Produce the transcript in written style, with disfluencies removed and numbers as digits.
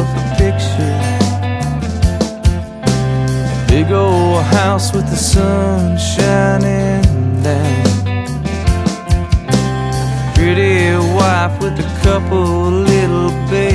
a picture. Big old house with the sun shining down. Pretty wife with a couple little babies.